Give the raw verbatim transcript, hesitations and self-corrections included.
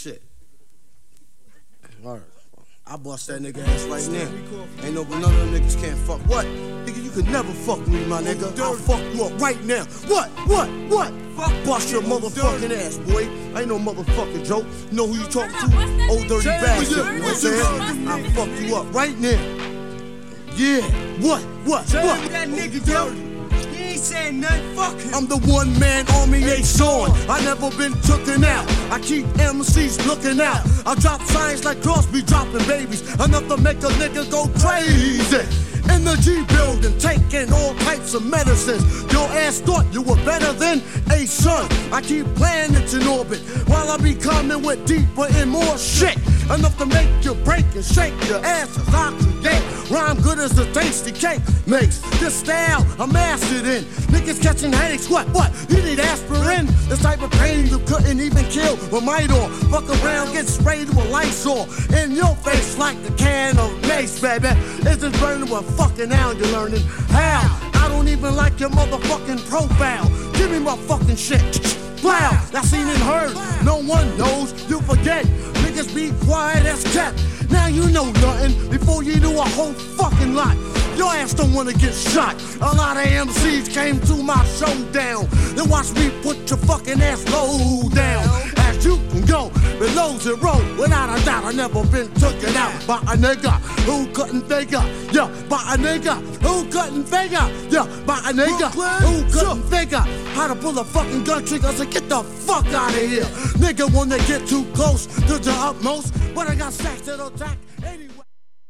shit. Alright. I bust that nigga ass right now. Ain't no, none of them niggas can't fuck. What? Nigga, you can never fuck me, my nigga. I'll fuck you up right now. What? What? What? Fuck bust your motherfucking ass, boy. I ain't no motherfucking joke. You know who you talking to? Old dirty bastard. You know what I'm saying? I'll fuck you up right now. Yeah. What? What? What? That nigga dirty. Saying nothing, fuck him. I'm the one man army ain't showing. I never been tooken out. I keep M Cs looking out. I drop signs like Crosby dropping babies, enough to make a nigga go crazy. In the G building, taking all types of medicines. Your ass thought you were better than a son. I keep planets in orbit while I be coming with deeper and more shit. Enough to make you break and shake your ass as I create. Rhyme good as a tasty cake makes. This style I'm mastered in. Niggas catching headaches, what, what? You need aspirin? This type of pain you couldn't even kill with Midor. Fuck around, get sprayed with Lysol in your face like a can of mace, baby. Is this burning with fucking how you learning? How? I don't even like your motherfucking profile. Give me my fucking shit. Wow, I seen and heard. No one knows, you forget. Niggas be quiet as kept. Now you know nothing before you do a whole fucking lot. Your ass don't wanna get shot. A lot of M Cs came to my showdown. Then watch me put your fucking ass low down. As you can go below zero, without a doubt, I never been taken out by a nigga who couldn't figure. Yeah, by a nigga who couldn't figure. Yeah, by a nigga who couldn't figure how to pull a fucking gun trigger. So get the fuck out of here. Nigga, when they get too close to the utmost, but I got stacks that'll attack anyway.